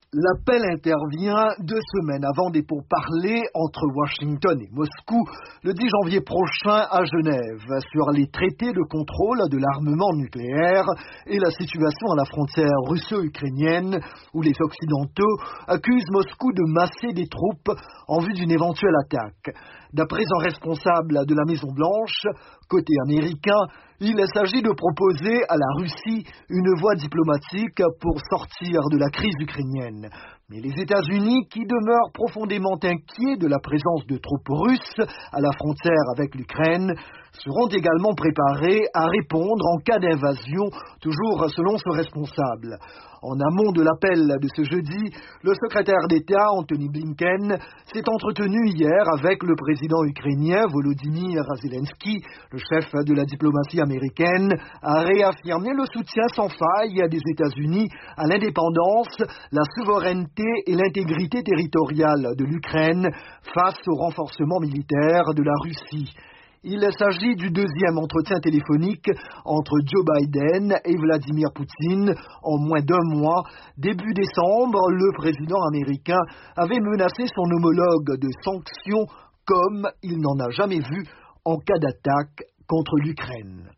L'appel intervient 2 semaines avant des pourparlers entre Washington et Moscou le 10 janvier prochain à Genève sur les traités de contrôle de l'armement nucléaire et la situation à la frontière russo-ukrainienne où les Occidentaux accusent Moscou de masser des troupes en vue d'une éventuelle attaque. D'après un responsable de la Maison-Blanche, côté américain, il s'agit de proposer à la Russie une voie diplomatique pour sortir de la crise ukrainienne. Mais les États-Unis, qui demeurent profondément inquiets de la présence de troupes russes à la frontière avec l'Ukraine, seront également préparés à répondre en cas d'invasion, toujours selon ce responsable. En amont de l'appel de ce jeudi, le secrétaire d'État Antony Blinken s'est entretenu hier avec le président ukrainien Volodymyr Zelensky. Le chef de la diplomatie américaine a réaffirmé le soutien sans faille des États-Unis à l'indépendance, la souveraineté et l'intégrité territoriale de l'Ukraine face au renforcement militaire de la Russie. Il s'agit du deuxième entretien téléphonique entre Joe Biden et Vladimir Poutine en moins d'1 mois. Début décembre, le président américain avait menacé son homologue de sanctions comme il n'en a jamais vu en cas d'attaque contre l'Ukraine.